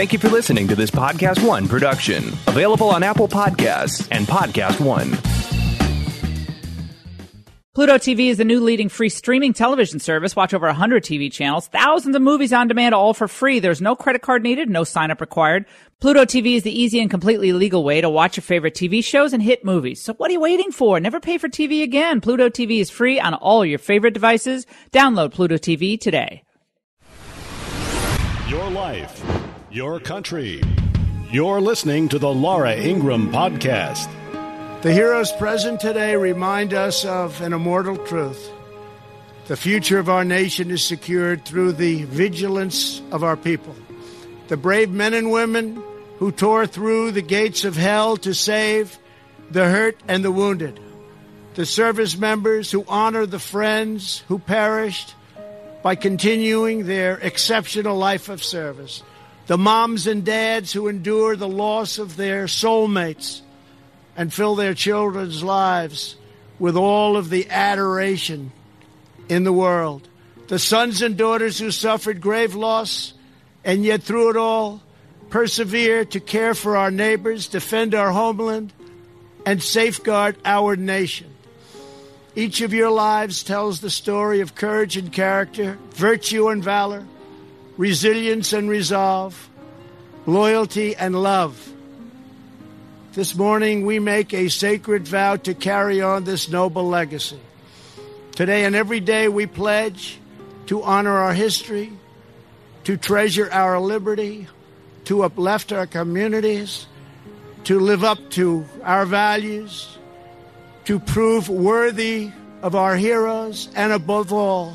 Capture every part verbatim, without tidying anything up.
Thank you for listening to this Podcast One production. Available on Apple Podcasts and Podcast One. Pluto T V is the new leading free streaming television service. Watch over one hundred T V channels, thousands of movies on demand, all for free. There's no credit card needed, no sign-up required. Pluto T V is the easy and completely legal way to watch your favorite T V shows and hit movies. So what are you waiting for? Never pay for T V again. Pluto T V is free on all your favorite devices. Download Pluto T V today. Your life, your country. You're listening to the Laura Ingraham Podcast. The heroes present today remind us of an immortal truth. The future of our nation is secured through the vigilance of our people. The brave men and women who tore through the gates of hell to save the hurt and the wounded. The service members who honor the friends who perished by continuing their exceptional life of service. The moms and dads who endure the loss of their soulmates and fill their children's lives with all of the adoration in the world. The sons and daughters who suffered grave loss and yet through it all persevere to care for our neighbors, defend our homeland, and safeguard our nation. Each of your lives tells the story of courage and character, virtue and valor, resilience and resolve, loyalty and love. This morning, we make a sacred vow to carry on this noble legacy. Today and every day, we pledge to honor our history, to treasure our liberty, to uplift our communities, to live up to our values, to prove worthy of our heroes, and above all,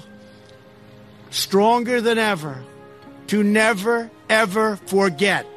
stronger than ever, to never, ever forget.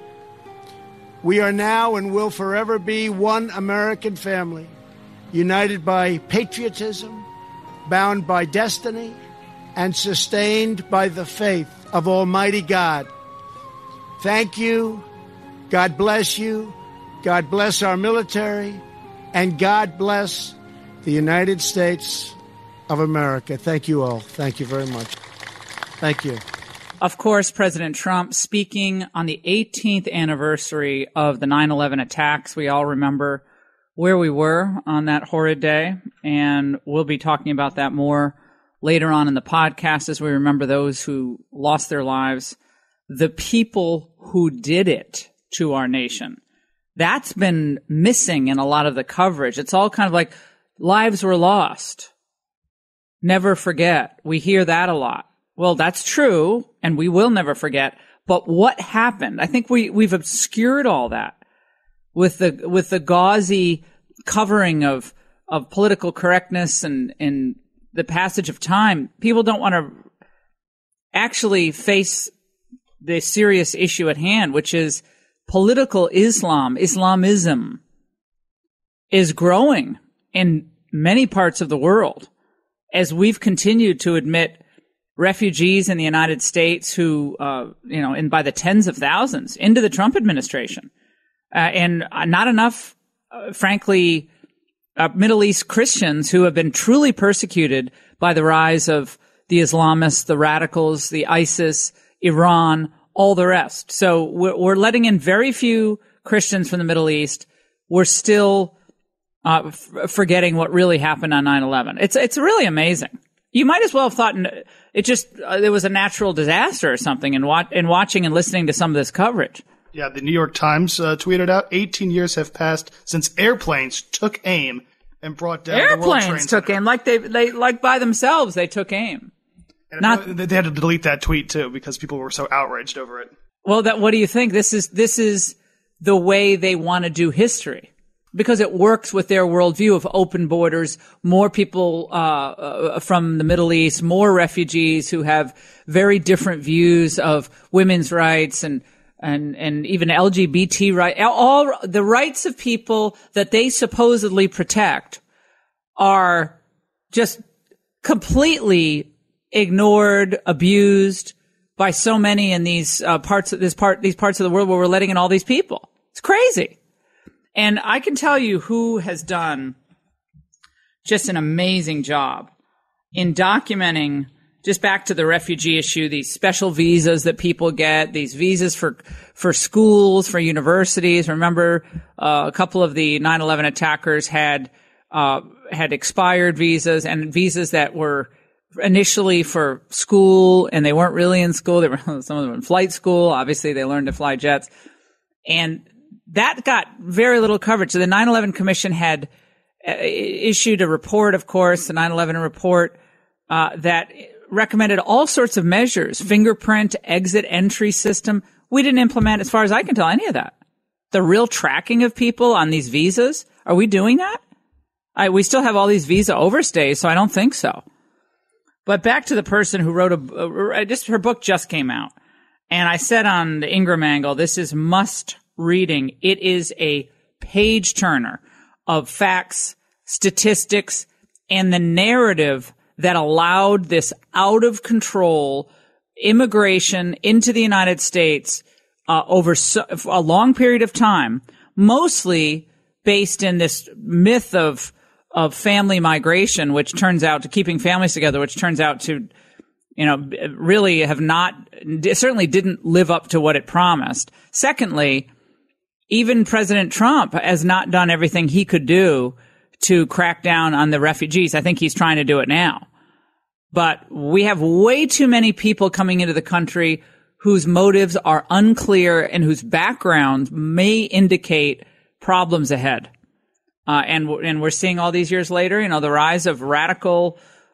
We are now and will forever be one American family, united by patriotism, bound by destiny, and sustained by the faith of Almighty God. Thank you. God bless you. God bless our military. And God bless the United States of America. Thank you all. Thank you very much. Thank you. Of course, President Trump speaking on the eighteenth anniversary of the nine eleven attacks. We all remember where we were on that horrid day, and we'll be talking about that more later on in the podcast as we remember those who lost their lives, the people who did it to our nation. That's been missing in a lot of the coverage. It's all kind of like lives were lost. Never forget. We hear that a lot. Well, that's true, and we will never forget. But what happened? I think we, we've obscured all that with the with the gauzy covering of of political correctness and, and the passage of time. People don't want to actually face the serious issue at hand, which is political Islam, Islamism, is growing in many parts of the world as we've continued to admit refugees in the United States who, uh, you know, in by the tens of thousands into the Trump administration. Uh, and not enough, uh, frankly, uh, Middle East Christians who have been truly persecuted by the rise of the Islamists, the radicals, the ISIS, Iran, all the rest. So we're, we're letting in very few Christians from the Middle East. We're still uh, f- forgetting what really happened on nine eleven. It's it's really amazing. You might as well have thought it just uh, there was a natural disaster or something in, wa- in watching and listening to some of this coverage. Yeah, the New York Times uh, tweeted out, eighteen years have passed since airplanes took aim and brought down airplanes the World Trade took Center. aim like they they like by themselves. They took aim. And Not they had to delete that tweet too because people were so outraged over it. Well, that what do you think? This is this is the way they want to do history. Because it works with their worldview of open borders, more people uh, uh from the Middle East, more refugees who have very different views of women's rights and and and even L G B T rights. All the rights of people that they supposedly protect are just completely ignored, abused by so many in these uh, parts of this part these parts of the world where we're letting in all these people. It's crazy. And I can tell you who has done just an amazing job in documenting just back to the refugee issue, these special visas that people get, these visas for for schools, for universities. Remember, uh, a couple of the nine eleven attackers had uh, had expired visas and visas that were initially for school, and they weren't really in school. They were some of them were in flight school. Obviously, they learned to fly jets, and that got very little coverage. So the nine eleven Commission had uh, issued a report, of course, the nine eleven report uh, that recommended all sorts of measures, fingerprint, exit entry system. We didn't implement, as far as I can tell, any of that. The real tracking of people on these visas, are we doing that? I, we still have all these visa overstays, so I don't think so. But back to the person who wrote a, uh, just her book just came out. And I said on the Ingram Angle, this is must reading. It is a page turner of facts, statistics, and the narrative that allowed this out of control immigration into the United States uh, over so, a long period of time, mostly based in this myth of of family migration, which turns out to keeping families together, which turns out to, you know, really have not, certainly didn't live up to what it promised. Secondly, even President Trump has not done everything he could do to crack down on the refugees. I think he's trying to do it now. But we have way too many people coming into the country whose motives are unclear and whose background may indicate problems ahead. Uh, and, and we're seeing all these years later, you know, the rise of radical,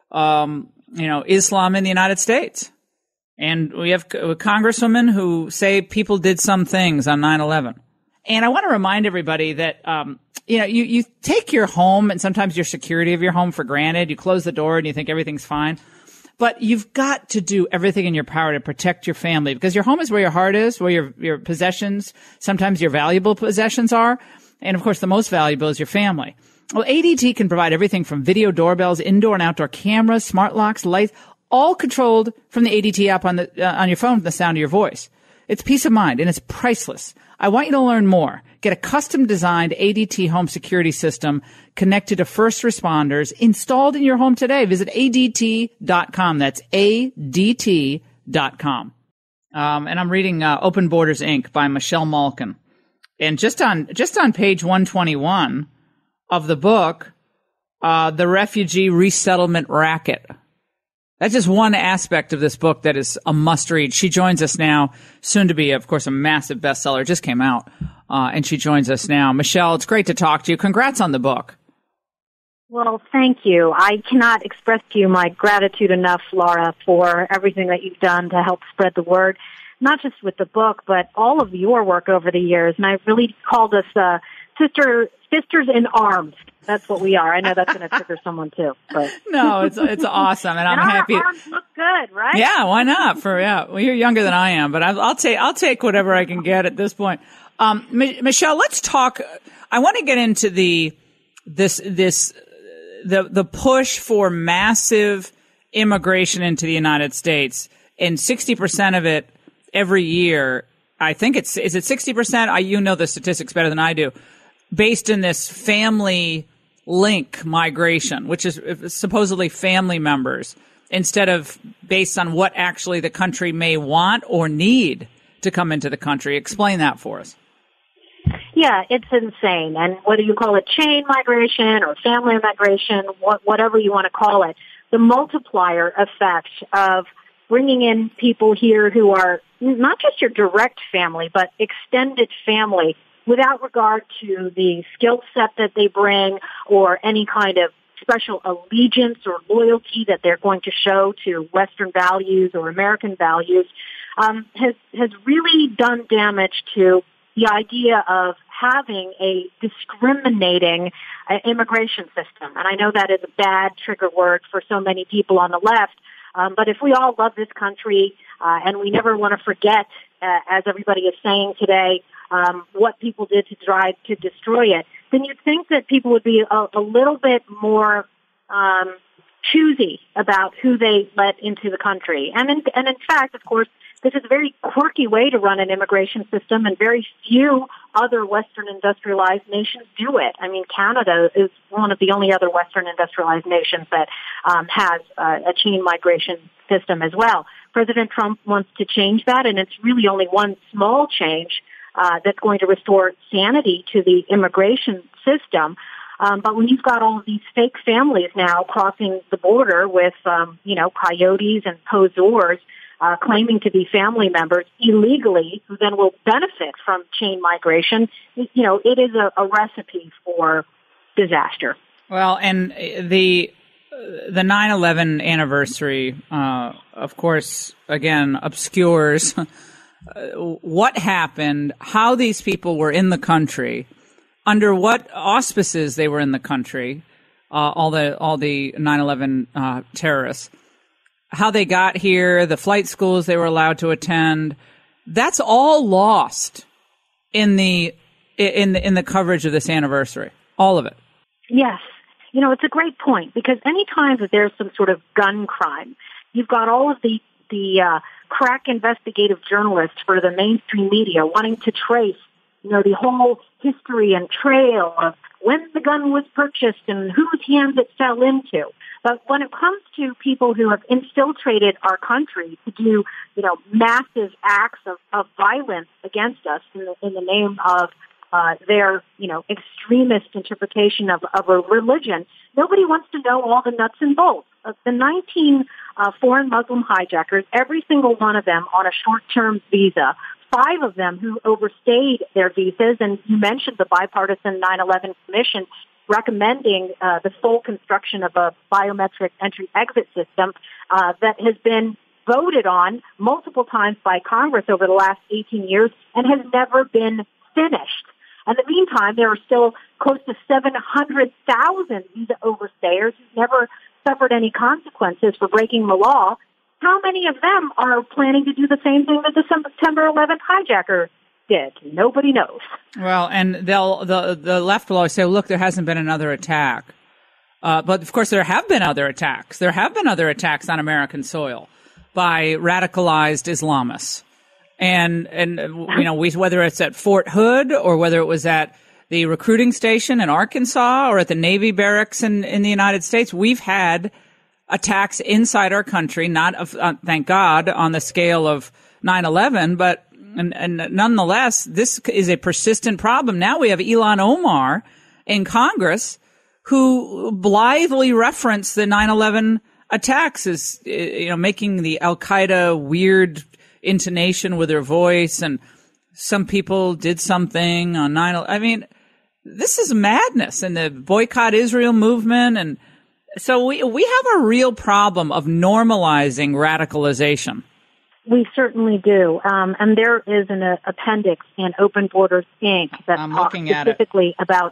um, you know, Islam in the United States. And we have congresswomen who say people did some things on nine eleven. And I want to remind everybody that, um, you know, you, you take your home and sometimes your security of your home for granted. You close the door and you think everything's fine. But you've got to do everything in your power to protect your family, because your home is where your heart is, where your, your possessions, sometimes your valuable possessions are. And of course, the most valuable is your family. Well, A D T can provide everything from video doorbells, indoor and outdoor cameras, smart locks, lights, all controlled from the A D T app on the, uh, on your phone from the sound of your voice. It's peace of mind and it's priceless. I want you to learn more. Get a custom designed A D T home security system connected to first responders installed in your home today. Visit A D T dot com. That's A D T dot com. Um, and I'm reading uh, Open Borders, Incorporated by Michelle Malkin. And just on just on page one twenty-one of the book, uh, the refugee resettlement racket. That's just one aspect of this book that is a must-read. She joins us now, soon to be, of course, a massive bestseller. Just came out, uh, and she joins us now. Michelle, it's great to talk to you. Congrats on the book. Well, thank you. I cannot express to you my gratitude enough, Laura, for everything that you've done to help spread the word, not just with the book, but all of your work over the years. And I've really called us uh, sister sisters in arms. That's what we are. I know that's going to trigger someone too. But no, it's it's awesome, and I'm and happy. Our arms look good, right? Yeah, why not? For yeah, well, you're younger than I am, but I'll, I'll take I'll take whatever I can get at this point. Um, M- Michelle, let's talk. I want to get into the this this the the push for massive immigration into the United States, and sixty percent of it every year. I think it's is it sixty percent? I you know the statistics better than I do. Based in this family link migration, which is supposedly family members, instead of based on what actually the country may want or need to come into the country. Explain that for us. Yeah, it's insane. And whether you call it chain migration or family migration, what, whatever you want to call it, the multiplier effect of bringing in people here who are not just your direct family, but extended family, without regard to the skill set that they bring or any kind of special allegiance or loyalty that they're going to show to Western values or American values, um, has has really done damage to the idea of having a discriminating uh, immigration system. And I know that is a bad trigger word for so many people on the left, um, but if we all love this country uh, and we never want to forget, uh, as everybody is saying today, Um, what people did to try to destroy it, then you'd think that people would be a, a little bit more um, choosy about who they let into the country. And in, and in fact, of course, this is a very quirky way to run an immigration system, and very few other Western industrialized nations do it. I mean, Canada is one of the only other Western industrialized nations that um, has uh, a chain migration system as well. President Trump wants to change that, and it's really only one small change uh, that's going to restore sanity to the immigration system. Um, but when you've got all of these fake families now crossing the border with, um, you know, coyotes and poseurs uh, claiming to be family members illegally, who then will benefit from chain migration, you know, it is a, a recipe for disaster. Well, and the the nine eleven anniversary, uh, of course, again, obscures what happened, how these people were in the country, under what auspices they were in the country, uh, all the all the nine eleven uh, terrorists, how they got here, the flight schools they were allowed to attend. That's all lost in the in the in the coverage of this anniversary. All of it. Yes. You know, it's a great point, because any time that there's some sort of gun crime, you've got all of the the uh, crack investigative journalists for the mainstream media wanting to trace, you know, the whole history and trail of when the gun was purchased and whose hands it fell into. But when it comes to people who have infiltrated our country to do, you know, massive acts of, of violence against us in the, in the name of uh, their, you know, extremist interpretation of, of a religion, nobody wants to know all the nuts and bolts. Of the nineteen uh, foreign Muslim hijackers, every single one of them on a short-term visa, five of them who overstayed their visas, and you mentioned the bipartisan nine eleven Commission recommending uh, the full construction of a biometric entry-exit system uh, that has been voted on multiple times by Congress over the last eighteen years and has never been finished. In the meantime, there are still close to seven hundred thousand visa overstayers who've never suffered any consequences for breaking the law. How many of them are planning to do the same thing that the September eleventh hijacker did? Nobody knows. Well, and they'll the the left will always say, "Look, there hasn't been another attack," uh, but of course there have been other attacks. There have been other attacks on American soil by radicalized Islamists, and and you know we, whether it's at Fort Hood or whether it was at the recruiting station in Arkansas or at the Navy barracks in, in the United States, we've had attacks inside our country, not of, uh, thank God, on the scale of nine eleven, but and, and nonetheless, this is a persistent problem. Now we have Ilhan Omar in Congress who blithely referenced the nine eleven attacks as, you know, making the Al-Qaeda weird intonation with her voice, and some people did something on nine eleven. I mean, this is madness, and the boycott Israel movement, and so we we have a real problem of normalizing radicalization. We certainly do. Um, and there is an uh, appendix in Open Borders, Incorporated that I'm talks looking at specifically it. about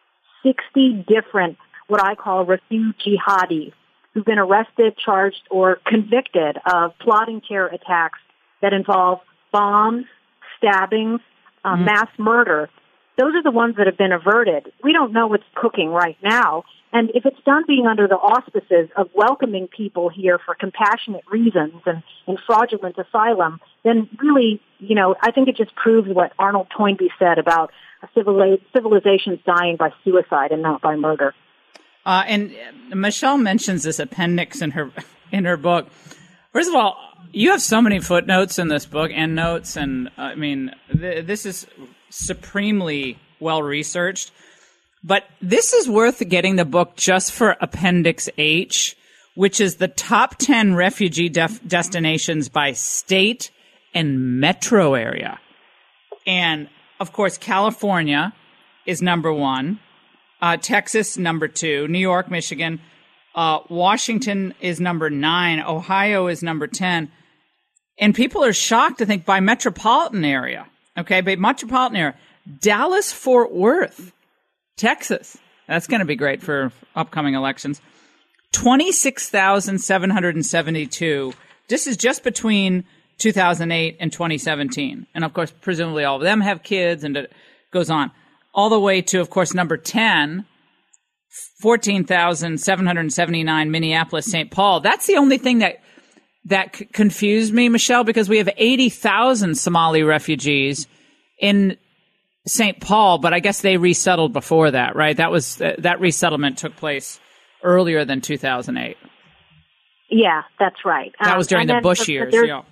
sixty different, what I call refugee jihadis, who've been arrested, charged, or convicted of plotting terror attacks that involve bombs, stabbings, uh, mm-hmm. mass murder. Those are the ones that have been averted. We don't know what's cooking right now. And if it's done being under the auspices of welcoming people here for compassionate reasons and, and fraudulent asylum, then really, you know, I think it just proves what Arnold Toynbee said about a civili- civilizations dying by suicide and not by murder. Uh, and Michelle mentions this appendix in her in her book. First of all, you have so many footnotes in this book, and notes, and uh, I mean, th- this is supremely well researched. But this is worth getting the book just for Appendix H, which is the top ten refugee def- destinations by state and metro area. And, of course, California is number one, uh, Texas number two, New York, Michigan, uh, Washington is number nine, Ohio is number ten. And people are shocked to think by metropolitan area, okay, by metropolitan area, Dallas-Fort Worth, Texas, that's going to be great for upcoming elections. twenty-six thousand seven hundred seventy-two. This is just between two thousand eight and twenty seventeen. And, of course, presumably all of them have kids, and it goes on. All the way to, of course, number ten, fourteen thousand seven hundred seventy-nine, Minneapolis, Saint Paul. That's the only thing that that c- confused me, Michelle, because we have eighty thousand Somali refugees in Saint Paul, but I guess they resettled before that, right? That was that resettlement took place earlier than two thousand eight. Yeah, that's right. That was during um, the then, Bush years. Yeah.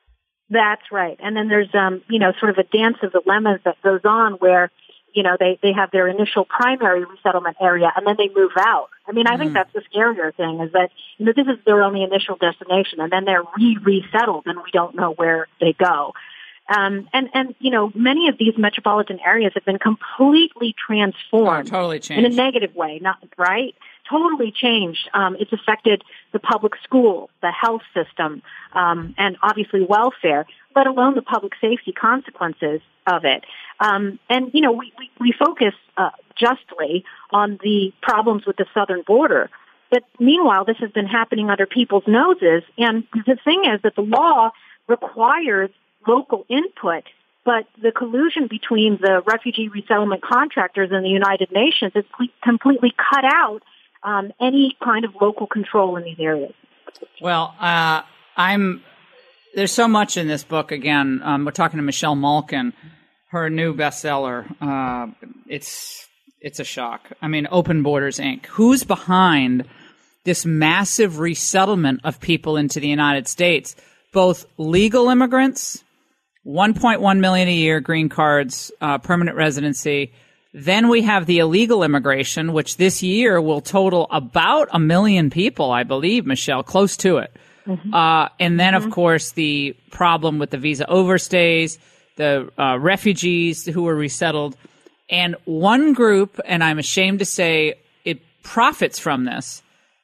That's right. And then there's, um, you know, sort of a dance of dilemmas that goes on where, you know, they, they have their initial primary resettlement area and then they move out. I mean, I mm. think that's the scarier thing is that, you know, this is their only initial destination and then they're re-resettled and we don't know where they go. Um, and, and, you know, many of these metropolitan areas have been completely transformed. Oh, totally changed. In a negative way, not, right? Totally changed. Um, it's affected the public schools, the health system, um, and obviously welfare, let alone the public safety consequences of it. Um, and, you know, we, we, we focus uh, justly on the problems with the southern border. But meanwhile, this has been happening under people's noses. And the thing is that the law requires local input, but the collusion between the refugee resettlement contractors and the United Nations has completely cut out um, any kind of local control in these areas. Well, uh, I'm there's so much in this book. Again, um, we're talking to Michelle Malkin, her new bestseller. Uh, it's it's a shock. I mean, Open Borders, Incorporated. Who's behind this massive resettlement of people into the United States? Both legal immigrants, one point one million a year, green cards, uh, permanent residency. Then we have the illegal immigration, which this year will total about a million people, I believe, Michelle, close to it. Mm-hmm. Uh, and then, mm-hmm. of course, the problem with the visa overstays, the uh, refugees who were resettled. And one group, and I'm ashamed to say it profits from this,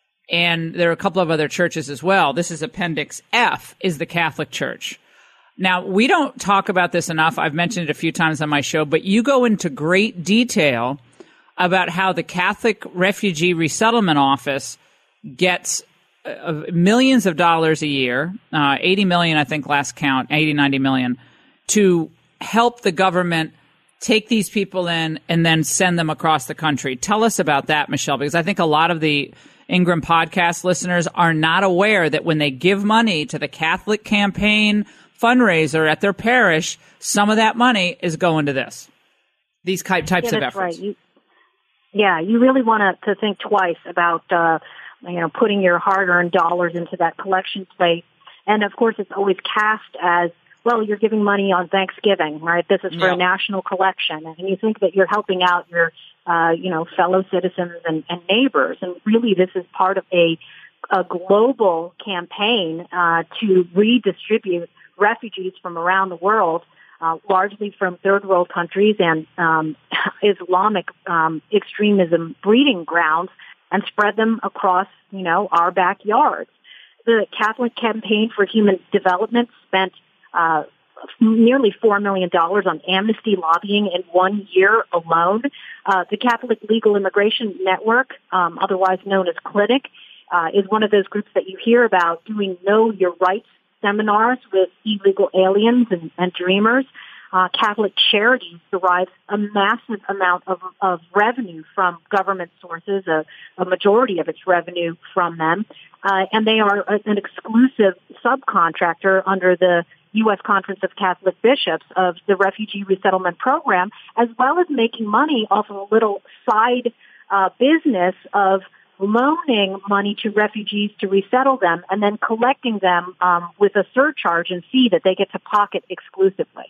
and there are a couple of other churches as well. This is Appendix F, is the Catholic Church. Now, we don't talk about this enough. I've mentioned it a few times on my show, but you go into great detail about how the Catholic Refugee Resettlement Office gets uh, millions of dollars a year, uh, eighty million, I think, last count, eighty, ninety million, to help the government take these people in and then send them across the country. Tell us about that, Michelle, because I think a lot of the Ingram podcast listeners are not aware that when they give money to the Catholic campaign fundraiser at their parish, some of that money is going to this, these types yeah, of that's efforts. Right. You, yeah, you really want to think twice about, uh, you know, putting your hard-earned dollars into that collection plate. And of course, it's always cast as, well, you're giving money on Thanksgiving, right? This is for yeah. a national collection. And you think that you're helping out your, uh, you know, fellow citizens and, and neighbors. And really, this is part of a, a global campaign uh, to redistribute refugees from around the world, uh, largely from third world countries and um, Islamic um, extremism breeding grounds, and spread them across, you know, our backyards. The Catholic Campaign for Human Development spent uh, nearly four million dollars on amnesty lobbying in one year alone. Uh, the Catholic Legal Immigration Network, um, otherwise known as Clinic, uh, is one of those groups that you hear about doing Know Your Rights seminars with illegal aliens and, and dreamers. Uh, Catholic Charities derives a massive amount of, of revenue from government sources, a, a majority of its revenue from them, uh, and they are a, an exclusive subcontractor under the U S Conference of Catholic Bishops of the Refugee Resettlement Program, as well as making money off of a little side uh, business of loaning money to refugees to resettle them and then collecting them um, with a surcharge and fee that they get to pocket exclusively.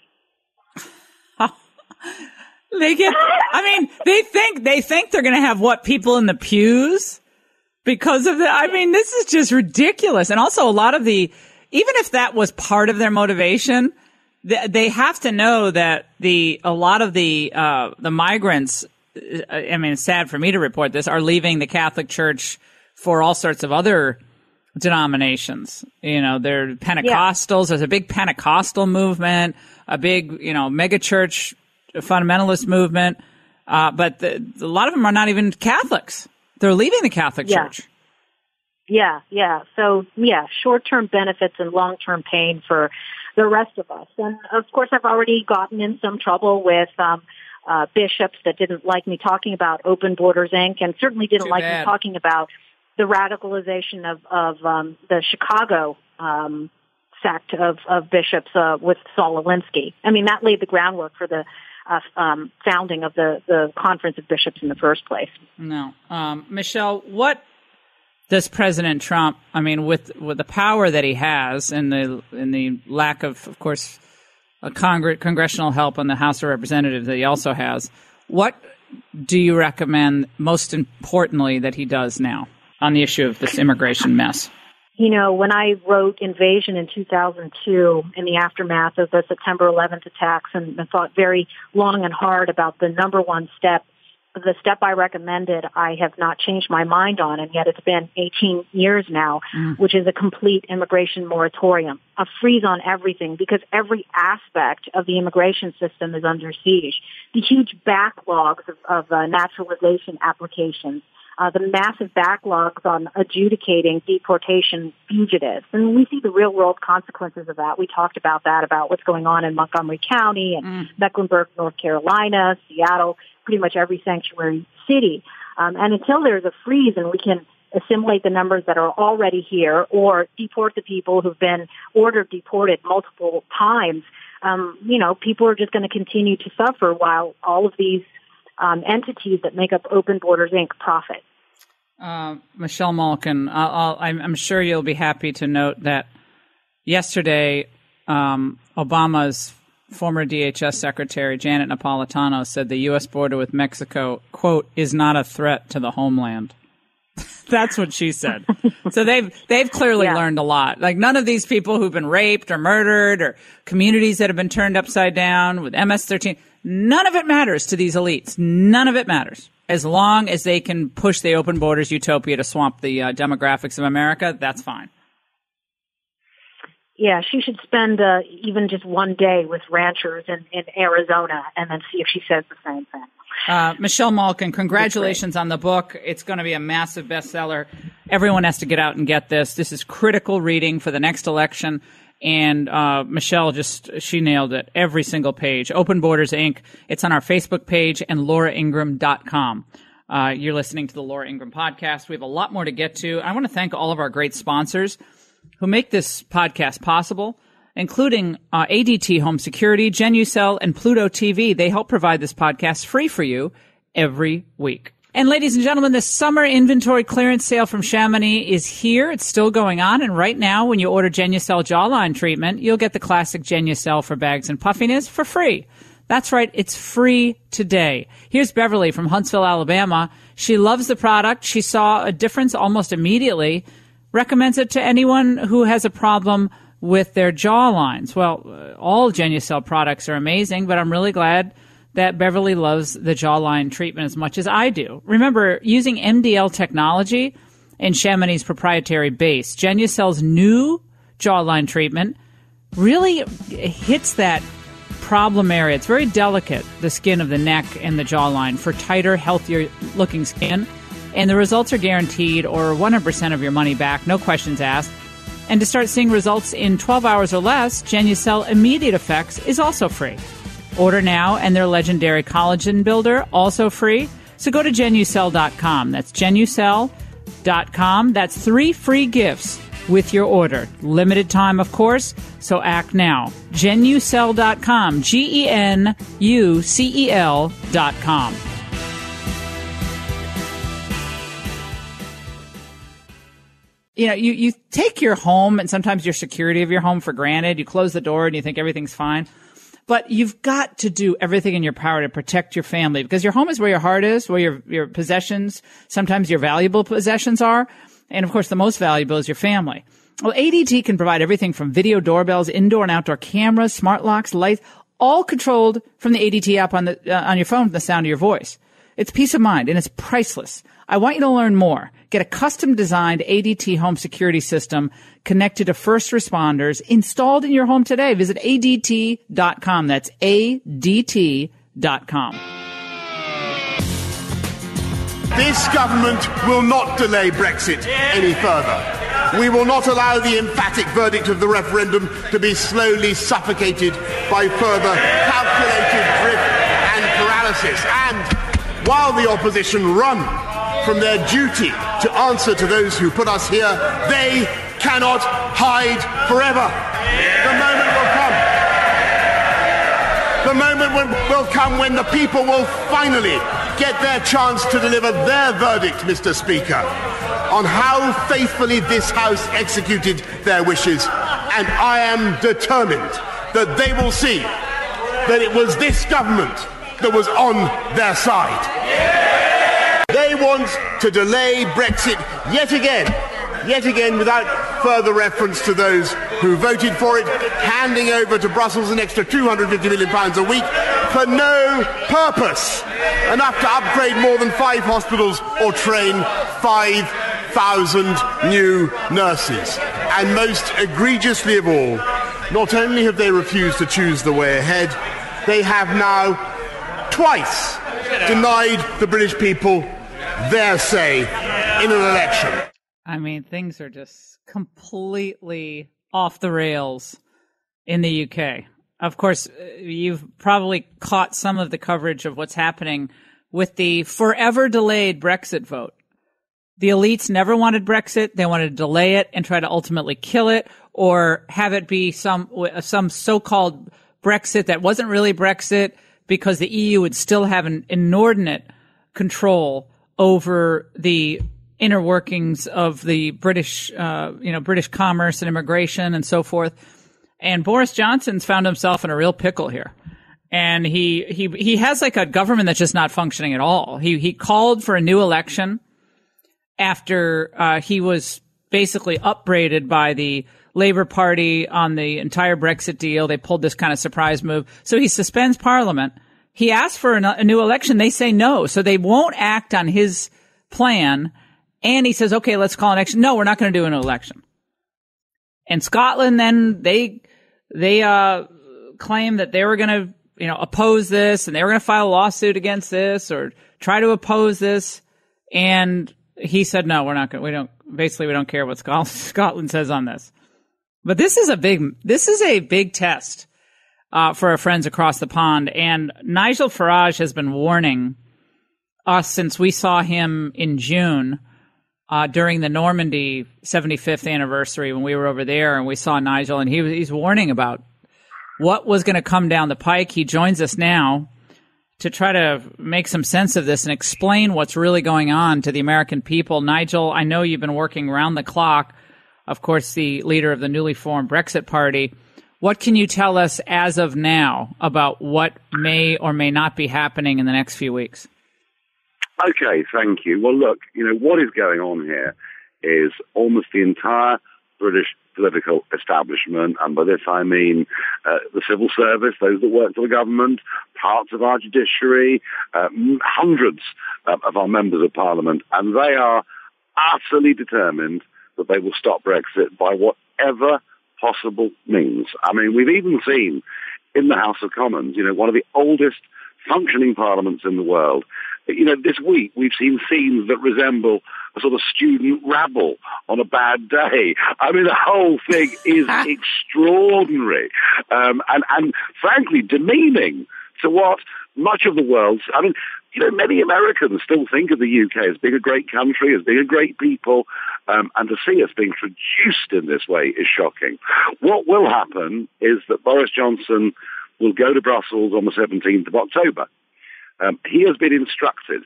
They get, I mean, they think, they think they're going to have what, people in the pews because of the, I mean, this is just ridiculous. And also a lot of the, even if that was part of their motivation, they, they have to know that the, a lot of the, uh, the migrants, I mean, it's sad for me to report this, are leaving the Catholic Church for all sorts of other denominations. You know, they're Pentecostals. Yeah. There's a big Pentecostal movement, a big, you know, mega church fundamentalist movement. Uh, but the, a lot of them are not even Catholics. They're leaving the Catholic yeah. Church. Yeah, yeah. So, yeah, short-term benefits and long-term pain for the rest of us. And, of course, I've already gotten in some trouble with um, uh, bishops that didn't like me talking about Open Borders, Incorporated, and certainly didn't Too like bad. me talking about the radicalization of, of um, the Chicago um, sect of, of bishops uh, with Saul Alinsky. I mean, that laid the groundwork for the uh, um, founding of the, the Conference of Bishops in the first place. No. Um, Michelle, what does President Trump, I mean, with with the power that he has and the and the lack of, of course, a Congre- congressional help on the House of Representatives that he also has, what do you recommend most importantly that he does now on the issue of this immigration mess? You know, when I wrote Invasion in two thousand two, in the aftermath of the September eleventh attacks, and, and thought very long and hard about the number one step, the step I recommended, I have not changed my mind on, and yet it's been eighteen years now, mm. which is a complete immigration moratorium, a freeze on everything, because every aspect of the immigration system is under siege. The huge backlogs of, of uh, naturalization applications, Uh, the massive backlogs on adjudicating deportation fugitives. And we see the real-world consequences of that. We talked about that, about what's going on in Montgomery County and mm. Mecklenburg, North Carolina, Seattle, pretty much every sanctuary city. Um, and until there's a freeze and we can assimilate the numbers that are already here or deport the people who've been ordered deported multiple times, um, you know, people are just going to continue to suffer while all of these Um, entities that make up Open Borders, Incorporated profit. Uh, Michelle Malkin, I'll, I'll, I'm, I'm sure you'll be happy to note that yesterday um, Obama's former D H S Secretary Janet Napolitano said the U S border with Mexico, quote, is not a threat to the homeland. That's what she said. So they've they've clearly yeah. learned a lot. Like none of these people who've been raped or murdered or communities that have been turned upside down with M S thirteen, none of it matters to these elites. None of it matters. As long as they can push the open borders utopia to swamp the uh, demographics of America, that's fine. Yeah, she should spend uh, even just one day with ranchers in, in Arizona and then see if she says the same thing. Uh, Michelle Malkin, congratulations on the book. It's going to be a massive bestseller. Everyone has to get out and get this. This is critical reading for the next election. And uh, Michelle just, she nailed it. Every single page. Open Borders, Incorporated. It's on our Facebook page and laura ingraham dot com. Uh, you're listening to the Laura Ingraham Podcast. We have a lot more to get to. I want to thank all of our great sponsors who make this podcast possible, including uh, A D T Home Security, Genucel, and Pluto T V. They help provide this podcast free for you every week. And ladies and gentlemen, the summer inventory clearance sale from Chamonix is here. It's still going on. And right now, when you order Genucel jawline treatment, you'll get the classic Genucel for bags and puffiness for free. That's right. It's free today. Here's Beverly from Huntsville, Alabama. She loves the product. She saw a difference almost immediately. Recommends it to anyone who has a problem with their jawlines. Well, uh, all Genucel products are amazing, but I'm really glad that Beverly loves the jawline treatment as much as I do. Remember, using M D L technology and Chamonix's proprietary base, Genucel's new jawline treatment really hits that problem area. It's very delicate, the skin of the neck and the jawline, for tighter, healthier-looking skin. And the results are guaranteed, or one hundred percent of your money back, no questions asked. And to start seeing results in twelve hours or less, Genucel Immediate Effects is also free. Order now, and their legendary collagen builder, also free. So go to Genucel dot com. That's Genucel dot com. That's three free gifts with your order. Limited time, of course, so act now. Genucel dot com. G E N U C E L dot com. You know, you, you take your home and sometimes your security of your home for granted. You close the door and you think everything's fine. But you've got to do everything in your power to protect your family, because your home is where your heart is, where your, your possessions, sometimes your valuable possessions are. And of course, the most valuable is your family. Well, A D T can provide everything from video doorbells, indoor and outdoor cameras, smart locks, lights, all controlled from the A D T app on the, uh, on your phone with the sound of your voice. It's peace of mind and it's priceless. I want you to learn more. Get a custom-designed A D T home security system connected to first responders installed in your home today. Visit A D T dot com. That's A D T dot com. This government will not delay Brexit any further. We will not allow the emphatic verdict of the referendum to be slowly suffocated by further calculated drift and paralysis. And while the opposition run from their duty to answer to those who put us here, they cannot hide forever. The moment will come. The moment will come when the people will finally get their chance to deliver their verdict, Mister Speaker, on how faithfully this House executed their wishes. And I am determined that they will see that it was this government that was on their side. They want to delay Brexit yet again, yet again without further reference to those who voted for it, handing over to Brussels an extra two hundred fifty million pounds a week for no purpose, enough to upgrade more than five hospitals or train five thousand new nurses. And most egregiously of all, not only have they refused to choose the way ahead, they have now twice denied the British people their say in an election. I mean, things are just completely off the rails in the U K. Of course, you've probably caught some of the coverage of what's happening with the forever delayed Brexit vote. The elites never wanted Brexit. They wanted to delay it and try to ultimately kill it, or have it be some some so-called Brexit that wasn't really Brexit, because the E U would still have an inordinate control over the inner workings of the British, uh, you know, British commerce and immigration and so forth. And Boris Johnson's found himself in a real pickle here. And he, he, he has like a government that's just not functioning at all. He, he called for a new election after, uh, he was basically upbraided by the Labour Party on the entire Brexit deal. They pulled this kind of surprise move. So he suspends Parliament. He asked for a new election. They say no. So they won't act on his plan. And he says, okay, let's call an election. No, we're not going to do an election. And Scotland, then they, they, uh, claim that they were going to, you know, oppose this, and they were going to file a lawsuit against this or try to oppose this. And he said, no, we're not going to, we don't, basically we don't care what Scotland says on this. But this is a big, this is a big test, uh, for our friends across the pond. And Nigel Farage has been warning us since we saw him in June, uh, during the Normandy seventy-fifth anniversary when we were over there, and we saw Nigel, and he was, he's warning about what was going to come down the pike. He joins us now to try to make some sense of this and explain what's really going on to the American people. Nigel, I know you've been working round the clock, of course, the leader of the newly formed Brexit Party. What can you tell us as of now about what may or may not be happening in the next few weeks? Okay, thank you. Well, look, you know, what is going on here is almost the entire British political establishment, and by this I mean uh, the civil service, those that work for the government, parts of our judiciary, uh, hundreds uh, of our members of parliament, and they are utterly determined that they will stop Brexit by whatever possible means. I mean, we've even seen in the House of Commons, you know, one of the oldest functioning parliaments in the world. You know, this week we've seen scenes that resemble a sort of student rabble on a bad day. I mean, the whole thing is extraordinary um, and, and, frankly, demeaning to what much of the world, I mean, you know, many Americans still think of the U K as being a great country, as being a great people, um, and to see us being traduced in this way is shocking. What will happen is that Boris Johnson will go to Brussels on the seventeenth of October. Um, he has been instructed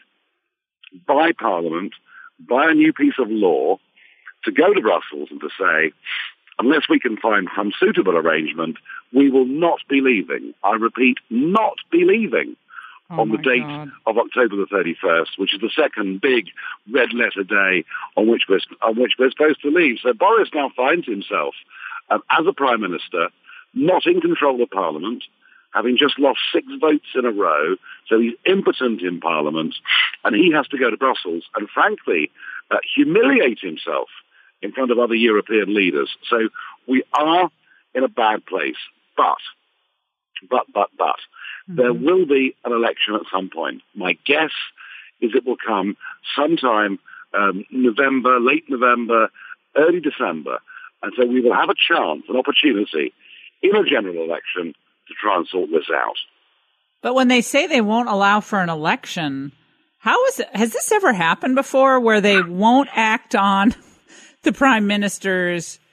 by Parliament, by a new piece of law, to go to Brussels and to say, unless we can find some suitable arrangement, we will not be leaving. I repeat, not be leaving oh on the date God. of October the thirty-first, which is the second big red letter day on which we're, on which we're supposed to leave. So Boris now finds himself, um, as a Prime Minister, not in control of Parliament, having just lost six votes in a row, so he's impotent in Parliament, and he has to go to Brussels and, frankly, uh, humiliate himself in front of other European leaders. So we are in a bad place. But, but, but, but, mm-hmm. there will be an election at some point. My guess is it will come sometime um, November, late November, early December, and so we will have a chance, an opportunity, in a general election to try and sort this out. But when they say they won't allow for an election, how is it? Has this ever happened before where they won't act on the prime minister's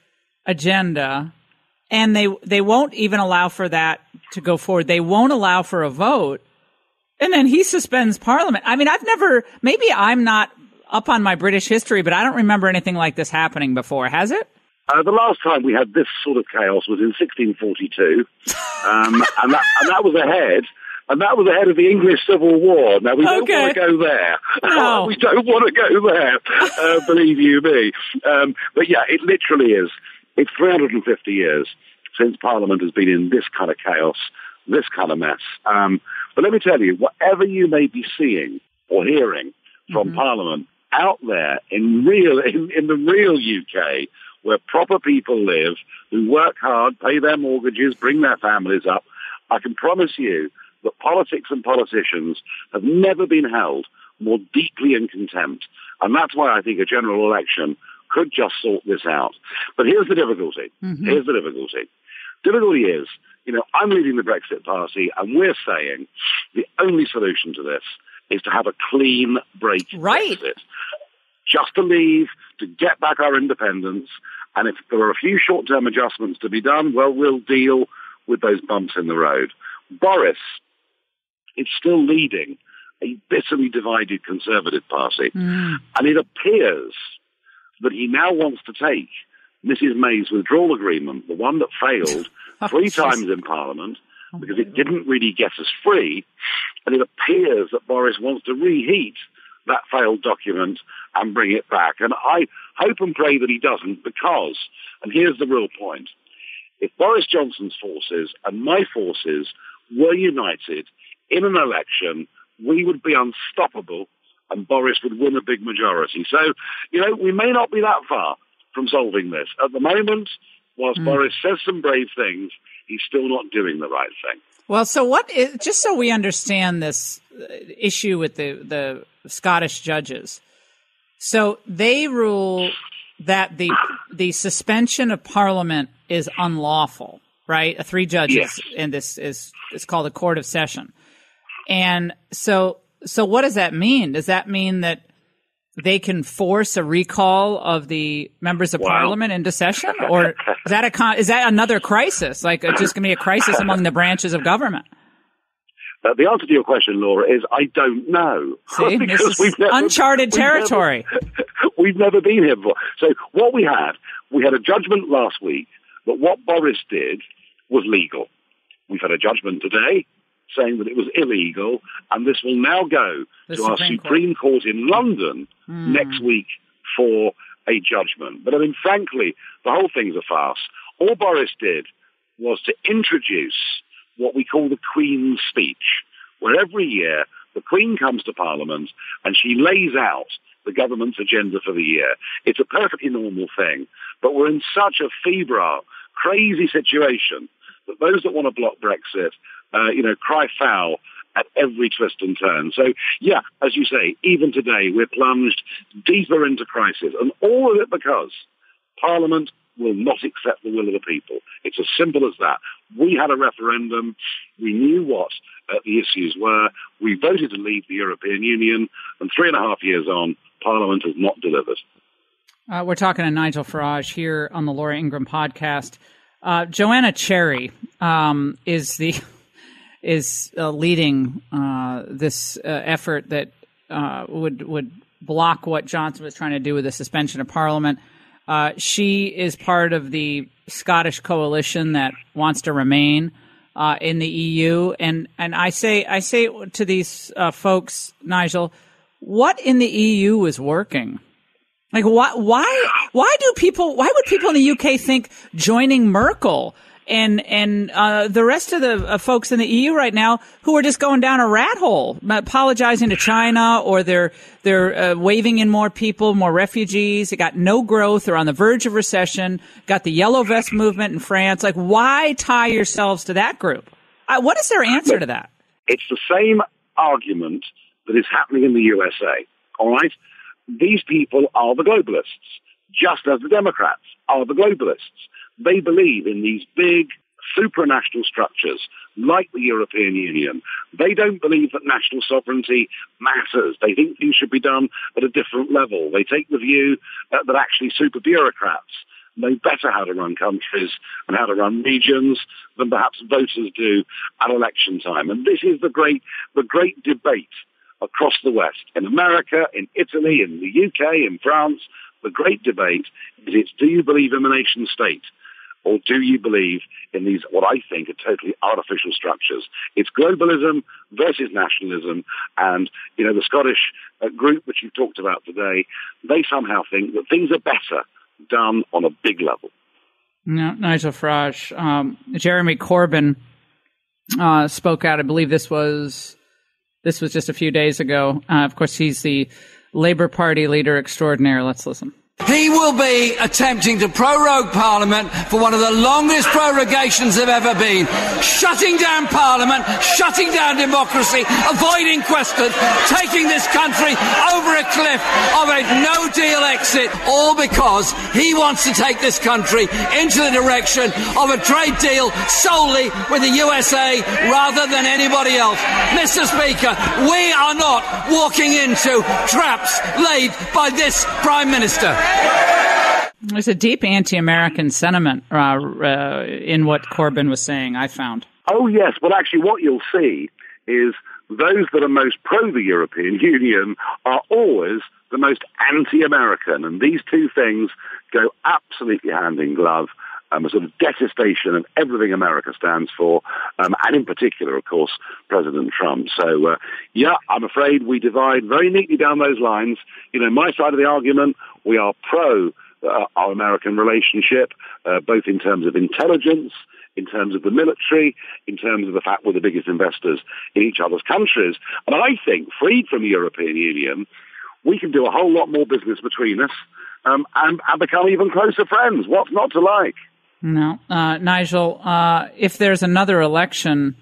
agenda, and they they won't even allow for that to go forward. They won't allow for a vote, and then he suspends Parliament. I mean, I've never, maybe I'm not up on my British history, but I don't remember anything like this happening before. Has it? Uh, the last time we had this sort of chaos was in sixteen forty-two, um, and, that, and that was ahead. And that was ahead of the English Civil War. Now, we don't okay. want to go there. No. We don't want to go there, uh, believe you me. Um, but yeah, it literally is. It's three hundred fifty years since Parliament has been in this kind of chaos, this kind of mess. Um, but let me tell you, whatever you may be seeing or hearing from mm-hmm. Parliament out there in real, in, in the real U K, where proper people live, who work hard, pay their mortgages, bring their families up, I can promise you that politics and politicians have never been held more deeply in contempt. And that's why I think a general election could just sort this out. But here's the difficulty. Mm-hmm. Here's the difficulty. Difficulty is, you know, I'm leading the Brexit Party, and we're saying the only solution to this is to have a clean break right. Brexit. Just to leave, to get back our independence, and if there are a few short-term adjustments to be done, well, we'll deal with those bumps in the road. Boris is still leading a bitterly divided Conservative Party, mm. and it appears that he now wants to take Missus May's withdrawal agreement, the one that failed oh, three geez. times in Parliament, because it didn't really get us free, and it appears that Boris wants to reheat that failed document and bring it back. And I hope and pray that he doesn't, because, and here's the real point, if Boris Johnson's forces and my forces were united in an election, we would be unstoppable and Boris would win a big majority. So, you know, we may not be that far from solving this. At the moment, whilst mm. Boris says some brave things, he's still not doing the right thing. Well, so what is, just so we understand this issue with the, the Scottish judges. So they rule that the the suspension of Parliament is unlawful, right? Three judges, yes. and this is it's called a Court of Session. And so, so what does that mean? Does that mean that they can force a recall of the members of wow. Parliament into session, or is that a con- is that another crisis? Like, it's just going to be a crisis among the branches of government? Uh, the answer to your question, Laura, is I don't know. See, this is we've never, uncharted we've territory. Never, we've never been here before. So what we had, we had a judgment last week that what Boris did was legal. We've had a judgment today saying that it was illegal, and this will now go the to Supreme our Supreme Court, Court in London mm. next week for a judgment. But I mean, frankly, the whole thing's a farce. All Boris did was to introduce what we call the Queen's Speech, where every year the Queen comes to Parliament and she lays out the government's agenda for the year. It's a perfectly normal thing, but we're in such a febrile, crazy situation that those that want to block Brexit, uh, you know, cry foul at every twist and turn. So, yeah, as you say, even today we're plunged deeper into crisis, and all of it because Parliament will not accept the will of the people. It's as simple as that. We had a referendum. We knew what uh, the issues were. We voted to leave the European Union, and three and a half years on, Parliament has not delivered. Uh, we're talking to Nigel Farage here on the Laura Ingraham podcast. Uh, Joanna Cherry um, is the is uh, leading uh, this uh, effort that uh, would would block what Johnson was trying to do with the suspension of Parliament. Uh, she is part of the Scottish coalition that wants to remain uh, in the E U, and and I say I say to these uh, folks, Nigel, what in the E U is working? Like, why why why do people why would people in the U K think joining Merkel and and uh, the rest of the uh, folks in the E U right now who are just going down a rat hole, apologizing to China, or they're they're uh, waving in more people, more refugees. It got no growth. They're on the verge of recession. Got the yellow vest movement in France. Like, why tie yourselves to that group? Uh, what is their answer to that? It's the same argument that is happening in the U S A. All right, these people are the globalists, just as the Democrats are the globalists. They believe in these big supranational structures like the European Union. They don't believe that national sovereignty matters. They think things should be done at a different level. They take the view uh, that actually super bureaucrats know better how to run countries and how to run regions than perhaps voters do at election time. And this is the great, the great debate across the West, in America, in Italy, in the U K, in France. The great debate is it's, do you believe in the nation state? Or do you believe in these, what I think are totally artificial structures? It's globalism versus nationalism. And, you know, the Scottish uh, group which you've talked about today, they somehow think that things are better done on a big level. No, Nigel Farage. Um, Jeremy Corbyn uh, spoke out. I believe this was this was just a few days ago. Uh, of course, he's the Labour Party leader extraordinaire. Let's listen. He will be attempting to prorogue Parliament for one of the longest prorogations there have ever been, shutting down Parliament, shutting down democracy, avoiding questions, taking this country over a cliff of a no-deal exit, all because he wants to take this country into the direction of a trade deal solely with the U S A rather than anybody else. Mister Speaker, we are not walking into traps laid by this Prime Minister. There's a deep anti-American sentiment uh, uh, in what Corbyn was saying, I found. Oh, yes. Well, actually, what you'll see is those that are most pro the European Union are always the most anti-American. And these two things go absolutely hand in glove. Um, a sort of detestation of everything America stands for, um, and in particular, of course, President Trump. So, uh, yeah, I'm afraid we divide very neatly down those lines. You know, my side of the argument, we are pro uh, our American relationship, uh, both in terms of intelligence, in terms of the military, in terms of the fact we're the biggest investors in each other's countries. And I think, freed from the European Union, we can do a whole lot more business between us um, and, and become even closer friends. What's not to like? No. Uh, Nigel, uh, if there's another election,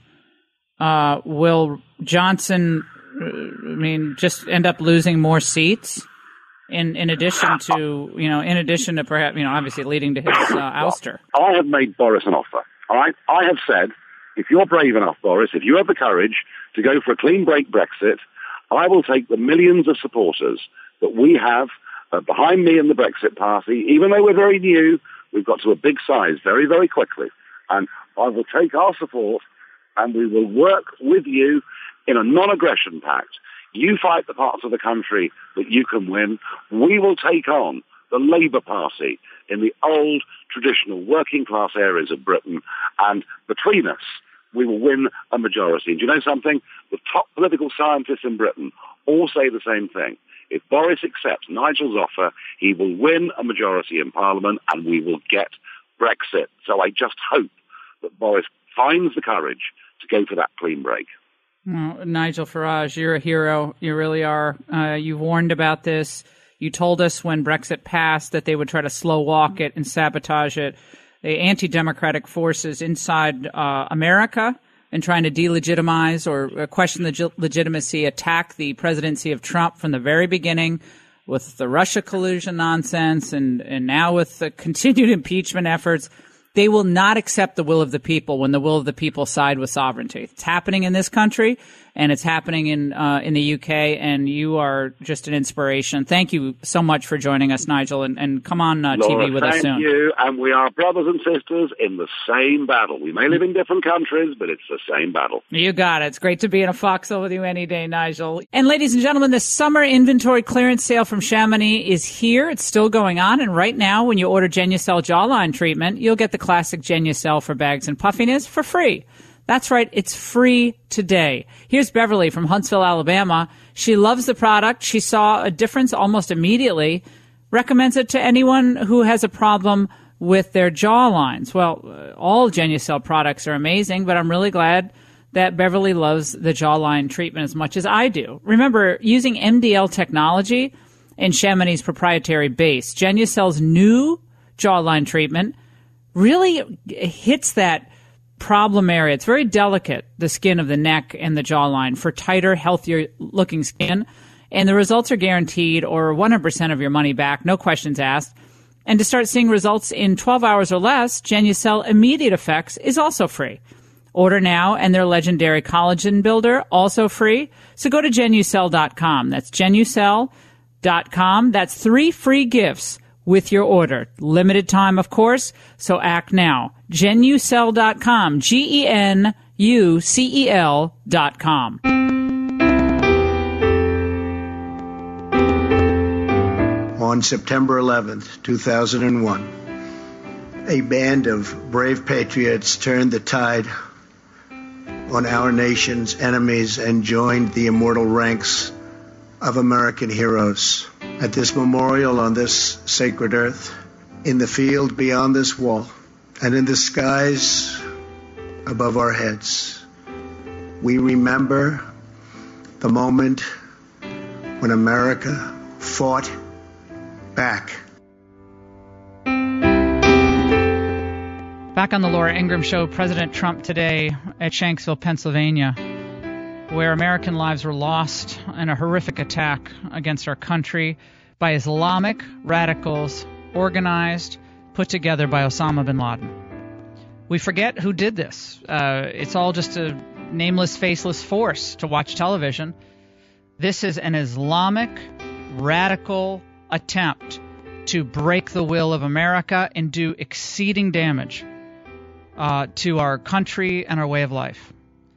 uh, will Johnson, uh, I mean, just end up losing more seats in, in addition to, you know, in addition to perhaps, you know, obviously leading to his uh, ouster? Well, I have made Boris an offer, all right? I have said, if you're brave enough, Boris, if you have the courage to go for a clean break Brexit, I will take the millions of supporters that we have uh, behind me in the Brexit Party, even though we're very new. We've got to a big size very, very quickly. And I will take our support and we will work with you in a non-aggression pact. You fight the parts of the country that you can win. We will take on the Labour Party in the old, traditional, working-class areas of Britain. And between us, we will win a majority. And do you know something? The top political scientists in Britain all say the same thing. If Boris accepts Nigel's offer, he will win a majority in Parliament and we will get Brexit. So I just hope that Boris finds the courage to go for that clean break. Oh, Nigel Farage, you're a hero. You really are. Uh, you warned about this. You told us when Brexit passed that they would try to slow walk it and sabotage it. The anti-democratic forces inside uh, America and trying to delegitimize or question the legitimacy, attack the presidency of Trump from the very beginning with the Russia collusion nonsense and, and now with the continued impeachment efforts. They will not accept the will of the people when the will of the people side with sovereignty. It's happening in this country, and it's happening in uh, in the U K, and you are just an inspiration. Thank you so much for joining us, Nigel, and, and come on uh, Laura, T V with us soon. Thank you, and we are brothers and sisters in the same battle. We may live in different countries, but it's the same battle. You got it. It's great to be in a foxhole with you any day, Nigel. And ladies and gentlemen, the summer inventory clearance sale from Chamonix is here. It's still going on, and right now, when you order Genucel jawline treatment, you'll get the classic Genucel for bags and puffiness for free. That's right. It's free today. Here's Beverly from Huntsville, Alabama. She loves the product. She saw a difference almost immediately. Recommends it to anyone who has a problem with their jawlines. Well, uh, all Genucel products are amazing, but I'm really glad that Beverly loves the jawline treatment as much as I do. Remember, using M D L technology and Chamonix's proprietary base, Genucel's new jawline treatment really hits that problem area. It's very delicate, the skin of the neck and the jawline, for tighter, healthier looking skin. And the results are guaranteed, or one hundred percent of your money back, no questions asked. And to start seeing results in twelve hours or less, Genucel Immediate Effects is also free. Order now, and their legendary collagen builder, also free. So go to Genucel dot com. That's Genucel dot com. That's three free gifts with your order. Limited time, of course, so act now. Genucel dot com, G E N U C E L dot com. On September eleventh, two thousand one, a band of brave patriots turned the tide on our nation's enemies and joined the immortal ranks of American heroes. At this memorial on this sacred earth, in the field beyond this wall, and in the skies above our heads, we remember the moment when America fought back. Back on the Laura Ingraham Show, President Trump today at Shanksville, Pennsylvania, where American lives were lost in a horrific attack against our country by Islamic radicals organized, put together by Osama bin Laden. We forget who did this. Uh, it's all just a nameless, faceless force to watch television. This is an Islamic radical attempt to break the will of America and do exceeding damage uh, to our country and our way of life.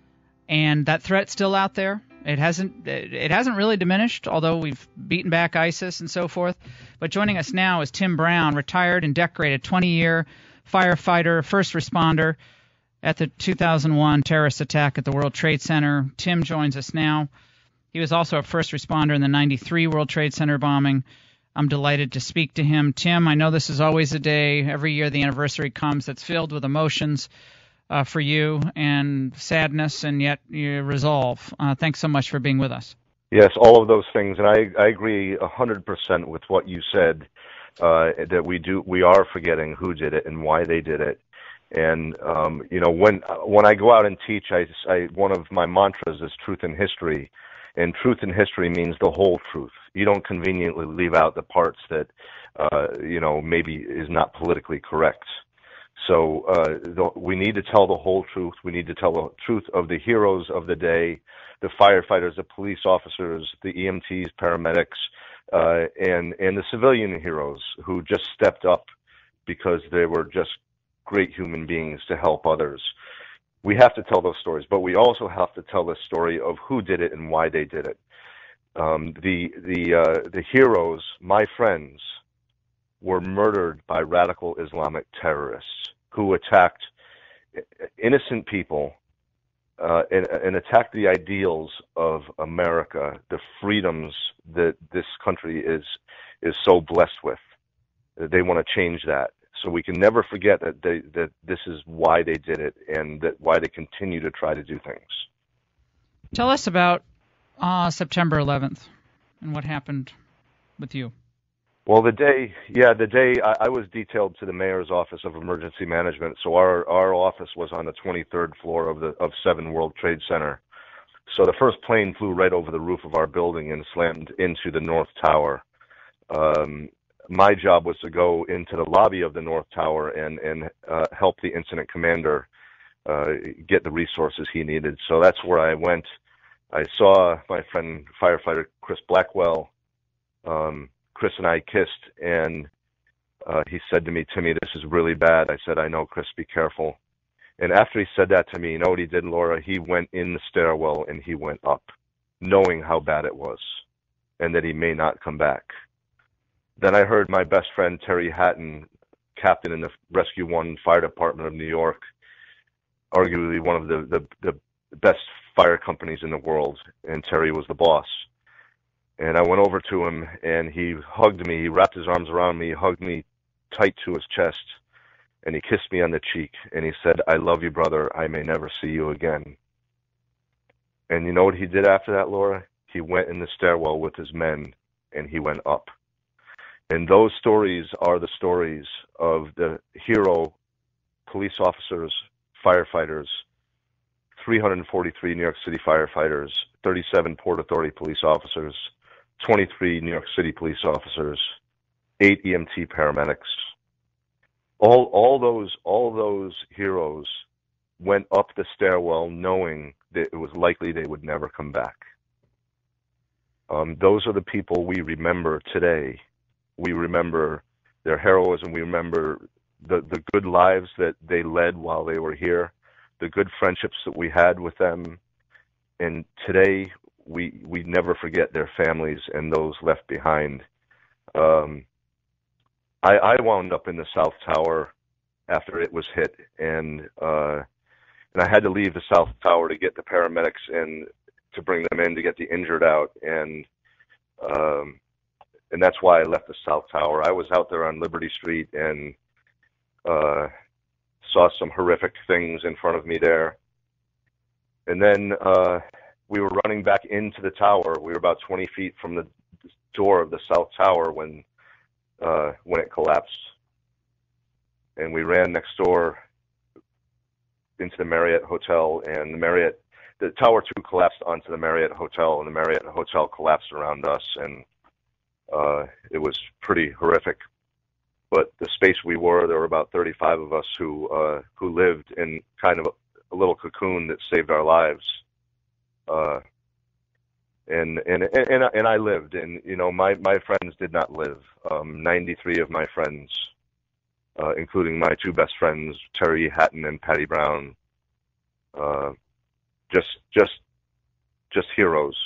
And that threat's still out there. It hasn't it hasn't really diminished, although we've beaten back ISIS and so forth. But joining us now is Tim Brown, retired and decorated twenty-year firefighter, first responder at the two thousand one terrorist attack at the World Trade Center. Tim joins us now. He was also a first responder in the ninety-three World Trade Center bombing. I'm delighted to speak to him. Tim, I know this is always a day, every year the anniversary comes, that's filled with emotions uh, for you and sadness and yet your resolve. Uh, thanks so much for being with us. Yes, all of those things. And I, I agree one hundred percent with what you said, uh, that we do we are forgetting who did it and why they did it. And, um, you know, when when I go out and teach, I, I one of my mantras is truth in history. And truth in history means the whole truth. You don't conveniently leave out the parts that, uh, you know, maybe is not politically correct. So uh, the, we need to tell the whole truth. We need to tell the truth of the heroes of the day, the firefighters, the police officers, the E M Ts, paramedics, uh, and, and the civilian heroes who just stepped up because they were just great human beings to help others. We have to tell those stories, but we also have to tell the story of who did it and why they did it. Um, the the uh, the heroes, my friends, were murdered by radical Islamic terrorists who attacked innocent people uh, and, and attacked the ideals of America, the freedoms that this country is is so blessed with. They want to change that. So we can never forget that they, that this is why they did it and that why they continue to try to do things. Tell us about uh, September eleventh and what happened with you. Well, the day, yeah, the day I, I was detailed to the mayor's office of emergency management. So our, our office was on the twenty-third floor of the of seven World Trade Center. So the first plane flew right over the roof of our building and slammed into the North Tower. Um, My job was to go into the lobby of the North Tower and, and uh, help the incident commander uh, get the resources he needed. So that's where I went. I saw my friend firefighter Chris Blackwell. Um, Chris and I kissed, and uh, he said to me, "Timmy, this is really bad." I said, "I know, Chris, be careful." And after he said that to me, you know what he did, Laura? He went in the stairwell and he went up, knowing how bad it was and that he may not come back. Then I heard my best friend, Terry Hatton, captain in the Rescue One Fire Department of New York, arguably one of the, the, the best fire companies in the world, and Terry was the boss. And I went over to him, and he hugged me. He wrapped his arms around me, hugged me tight to his chest, and he kissed me on the cheek, and he said, "I love you, brother. I may never see you again." And you know what he did after that, Laura? He went in the stairwell with his men, and he went up. And those stories are the stories of the hero police officers, firefighters, three hundred forty-three New York City firefighters, thirty-seven Port Authority police officers, twenty-three New York City police officers, eight E M T paramedics. All, all those, all those heroes went up the stairwell knowing that it was likely they would never come back. Um, those are the people we remember today. We remember their heroism. We remember the, the good lives that they led while they were here, the good friendships that we had with them. And today, we we never forget their families and those left behind. Um, I, I wound up in the South Tower after it was hit, and uh, and I had to leave the South Tower to get the paramedics in, to bring them in to get the injured out, and um, and that's why I left the South Tower. I was out there on Liberty Street and uh, saw some horrific things in front of me there, and then uh, we were running back into the tower. We were about twenty feet from the door of the South Tower when uh, when it collapsed, and we ran next door into the Marriott Hotel, and the Marriott, the Tower two collapsed onto the Marriott Hotel, and the Marriott Hotel collapsed around us, and uh, it was pretty horrific. But the space we were, there were about thirty-five of us who uh, who lived in kind of a, a little cocoon that saved our lives. Uh, and, and, and, and I lived, and, you know, my, my friends did not live. Um, ninety-three of my friends, uh, including my two best friends, Terry Hatton and Patty Brown, uh, just, just, just heroes.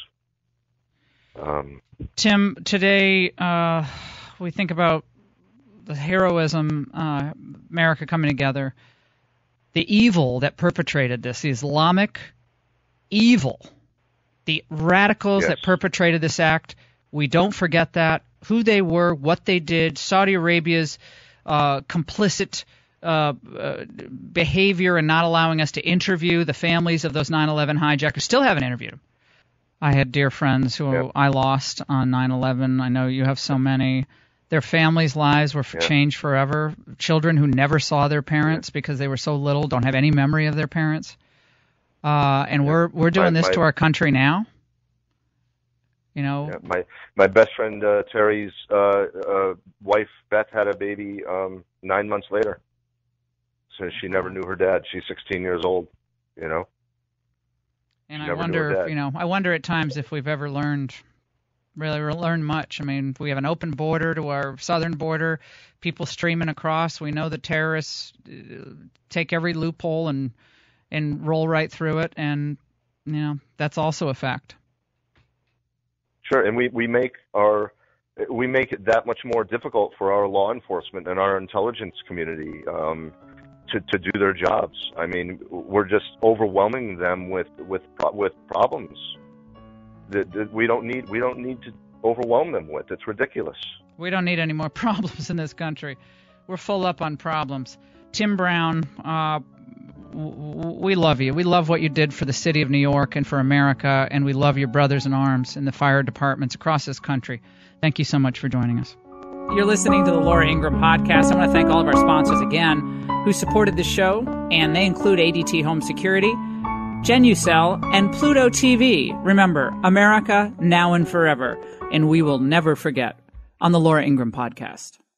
Um, Tim, today, uh, we think about the heroism, uh, America coming together, the evil that perpetrated this, the Islamic evil, the radicals yes. that perpetrated this act. We don't forget that, who they were, what they did, Saudi Arabia's uh, complicit uh, uh, behavior in not allowing us to interview the families of those nine eleven hijackers. Still haven't interviewed them. I had dear friends who yeah. I lost on nine eleven. I know you have so many. Their families' lives were yeah. changed forever. Children who never saw their parents yeah. because they were so little, don't have any memory of their parents. Uh, and yeah. we're we're doing my, this my, to our country now. You know, yeah, my my best friend uh, Terry's uh, uh, wife Beth had a baby um, nine months later, so she never knew her dad. She's sixteen years old. You know, and she I wonder, you know, I wonder at times if we've ever learned, really learned much. I mean, we have an open border to our southern border, people streaming across. We know the terrorists uh, take every loophole and. and roll right through it, and, you know, that's also a fact. Sure, and we, we make our we make it that much more difficult for our law enforcement and our intelligence community um, to, to do their jobs. I mean, we're just overwhelming them with with with problems that, that we don't need we don't need to overwhelm them with. It's ridiculous. We don't need any more problems in this country. We're full up on problems. Tim Brown, uh, we love you. We love what you did for the city of New York and for America, and we love your brothers in arms in the fire departments across this country. Thank you so much for joining us. You're listening to the Laura Ingraham Podcast. I want to thank all of our sponsors again who supported the show, and they include A D T Home Security, Genucel, and Pluto T V. Remember, America now and forever, and we will never forget on the Laura Ingraham Podcast.